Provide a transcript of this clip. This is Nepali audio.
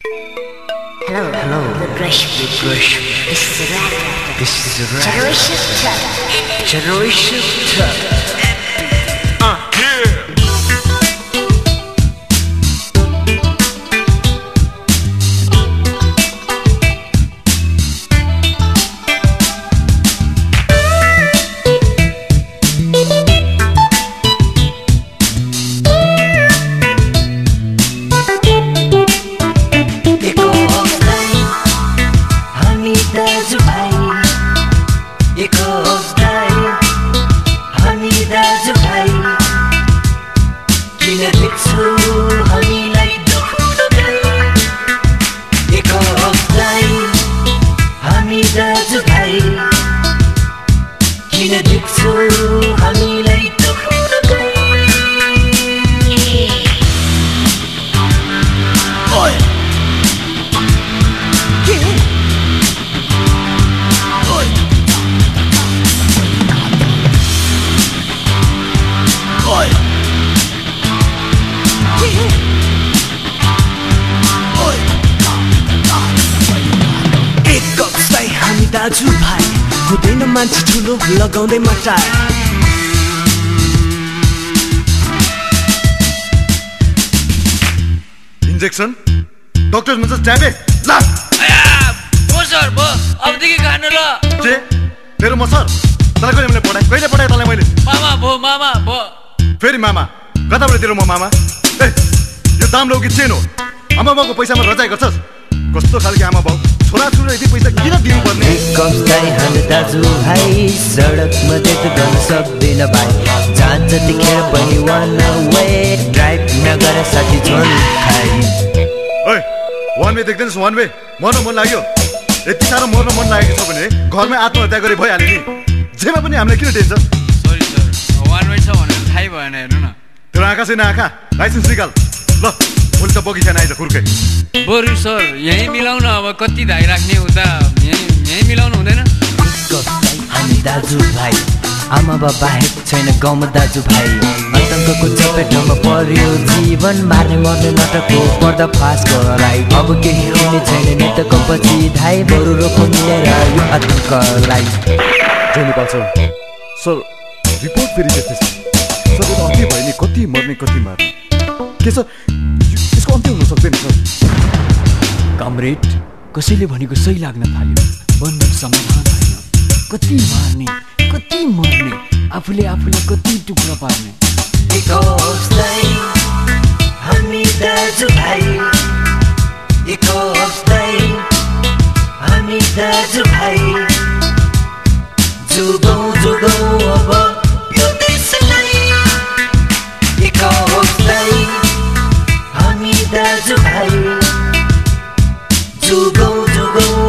Hello, the Grush. This is a rap. Generation Tuck. दाजु भाइ हुँदैन मान्छे ठुलो लगाउँदै मटार इन्जेक्सन डाक्टर भन्छ ट्याबे ल हो सर भो अबदेखि खानु ल के मेरो म सर तँलाई कहिले मैले पढाएँ तँलाई मैले मामा भो फेरि मामा कताबाट तेरो म मामा ए यो दाम लौ कि चेन हो आमा बाउको पैसामा रजाइ गर्छस् कस्तो खालको आमा बाउ छोराछोरी यति पैसा किन दिनु पर्ने कमलाई हामी दाजु भाइ सडकमा डेट गर्न सक्दैन भाइ जान जतिखेर पनि वान वे ड्राइभ नगर साथी झोल खाइ ओए वान वे देख्दैनस् वान वे मर्न मन लाग्यो यति साह्रो मर्न मन लागेको छ भने घरमै आत्महत्या गरे भइहाल्यो नि जेमा पनि हामीलाई किन tension sorry sir one way छ भनेर थाहै भएन हेर्नु न तेरो आँखा छैन आँखा लाइसेन्स निकाल ल भोलि त बगैँचा आइज खुर्कै बरु सर यहीँ मिलाउन अब कति धाइ राख्ने उता यहीँ मिलाउनु हुँदैन हामी दाजु भाइ आमा बाबा हेप छैन गाउँमा दाजु भाइ आतङ्कको चपेटमा पर्यो जीवन मार्ने मर्ने नाटकको पर्दा फास गराइ अब केही हुने छैन नेताको पछि धाइ बरु रोको मिलेर यो आतङ्कलाई नेपाल सर रिपोर्ट फेरि त्यस्तै छ सर अन्त्य भयो नि कति मर्ने कति मार्ने के छ यसको अन्त्य हुन सक्दैन सर कमरेड कसैले भनेको सही लाग्न थाल्यो बन्दुक समाधान होइन कति मार्ने कति मर्ने आफूले कति टुक्रा पार्ने हामी दाजु भाइ हामी दाजु भाइ जोगाउँ अब यो देशलाई हामी दाजु भाइ जोगाउँ